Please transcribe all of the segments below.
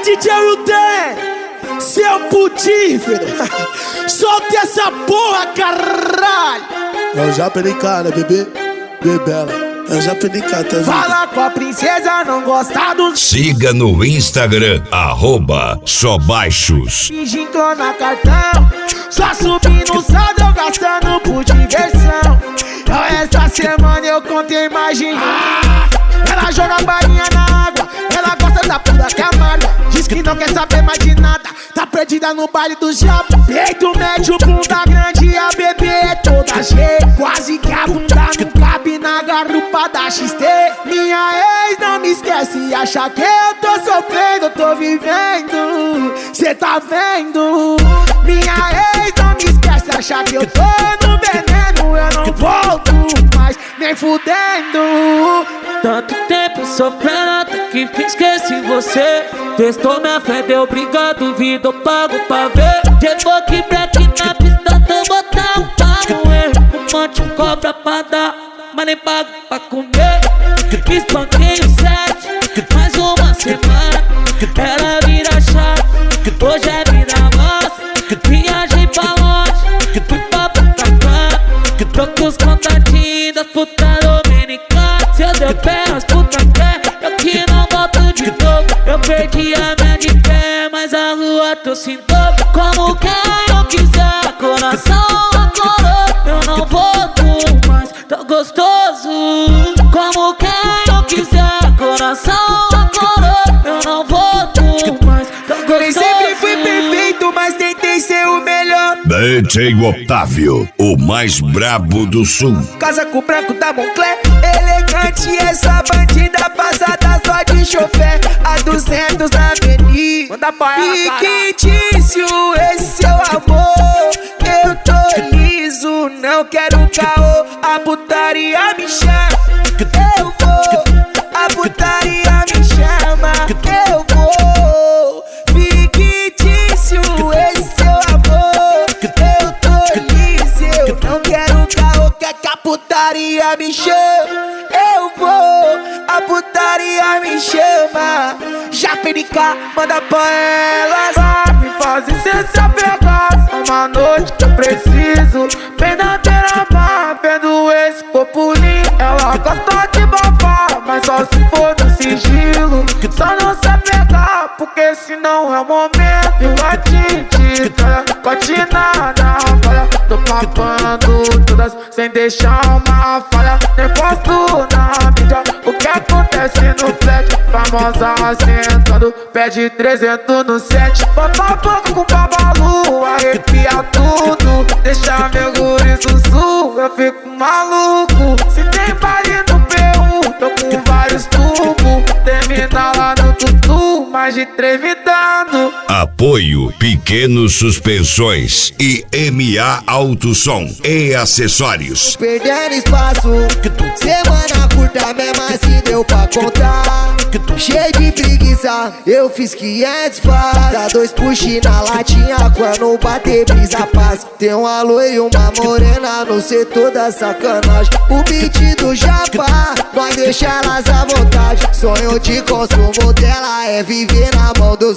DJ Wilden, seu putífero, solta essa porra, caralho. Eu já pedi cara, bebê, bebela. Eu já pedi cara, tá vendo? Fala com a princesa, não gosta do... Siga no Instagram, @sobaixos. Fingindo na cartão, só subindo o saldo, eu gastando por diversão. Então essa semana eu contei imagem. Ela joga balinha na água, ela gosta da puta que amarga. Diz que não quer saber mais de nada, tá perdida no baile do diabo. Peito médio, bunda grande, a bebê é toda cheia. Quase que a bunda não cabe na garupa da XT. Minha ex não me esquece e acha que eu tô sofrendo, eu tô vivendo. Cê tá vendo? Minha ex não me esquece, acha que eu tô no veneno. Eu não volto mais, nem fudendo. Tanto tempo sofrendo até que esqueci você. Testou minha fé, deu briga, duvido, eu pago pra ver. Chegou aqui black na pista, tô botando um pau no erro. Um monte de cobra pra dar, mas nem pago pra comer. Espanquei o 7, mais uma semana. Ela vira chata, hoje é vida nossa. Viajei pra longe, fui pra Butacã. Tô com os contatinhos das putas dominicanas. Se eu der pé, as putas quer, eu que não volto de novo. Eu perdi a minha de pé, mas a lua trouxe em dobro. Como quem eu quiser, coração acorou. Eu não volto mais, tão gostoso. Como quem eu quiser, coração acorou. Eu não volto mais, tão gostoso. Nem sempre fui perfeito, mas tentei ser o melhor. DJ Otávio, o mais brabo do sul. Casa com o branco da Moncler, elegante, essa bandida passada só de chofé. A 200 na avenida, manda pra ela, fictício, esse seu amor. Eu tô liso, não quero caô. A putaria me chama, eu vou. A putaria me chama, eu vou. Fictício, esse seu amor. Eu tô liso, eu não quero caô. Quer que a putaria me chama, eu vou. A putaria me chama. Já pedi cá, manda pra elas. Vai me fazer cê se apegar. Uma noite que eu preciso, bem na beira-mar, vendo esse populinho. Ela gosta de bafar, mas só se for no sigilo. Só não se apegar, porque senão é o momento. E o atinte, cotinada, falha. Tô papando todas, sem deixar uma falha. Nem posto na mídia o que acontece no flat. Famosa sentando, pede 300 no set. Bota a boca com babalu, arrepia tudo. Deixa meu guri sussu, eu fico maluco. Se tem baile no PU, tô com vários tubos. Termina lá no tutu, mais de 3 me dando. Apoio Pequenos Suspensões e MA Alto Som e Acessórios. Perdendo espaço, semana curta mesmo assim deu pra contar. Cheio de preguiça, eu fiz 500 pás. Dá 2 push na latinha, quando bater brisa paz. Tem uma loira e uma morena no setor da sacanagem. O beat do Japa, vai deixar elas à vontade. Sonho de consumo dela é viver na mão dos...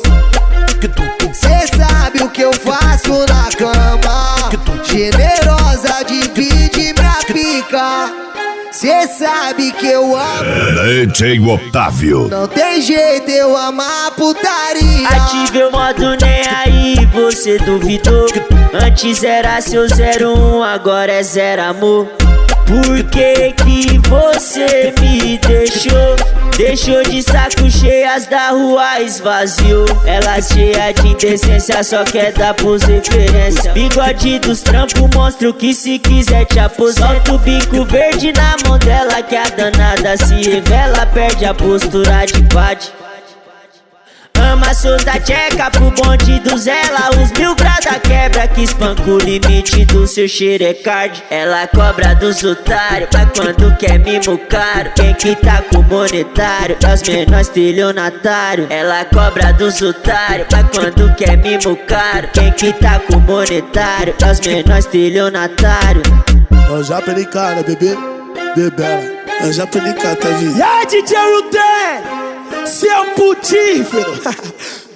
Cê sabe o que eu faço na cama. Generosa, divide minha pica. Cê sabe que eu amo DJ Otávio. Não tem jeito, eu amo a putaria. Ativei o modo nem aí, você duvidou. Antes era seu 01, agora é 0 amor. Por que que você me deixou? Deixou de saco cheio, as da rua esvaziou. Ela cheia de indecência, só quer dar pros referência. Bigode dos trampos, monstro que se quiser te aposenta. Solta o bico verde na mão dela, que a danada se revela. Perde a postura de bate. Ama solta tcheca pro bonde do Zela. Os 1000 graus da quebra que espanca o limite do seu xerecard. Ela cobra dos otários, mas quando quer mimo caro. Quem que tá com monetário é os menores estelionatários. Ela cobra dos otários, mas quando quer mimo caro. Quem que tá com monetário é os menores estelionatários. Eu já pedi cara, bebê, bebela. Eu já pedi cara, tá vendo? E aí, DJ Wilden, seu putífero,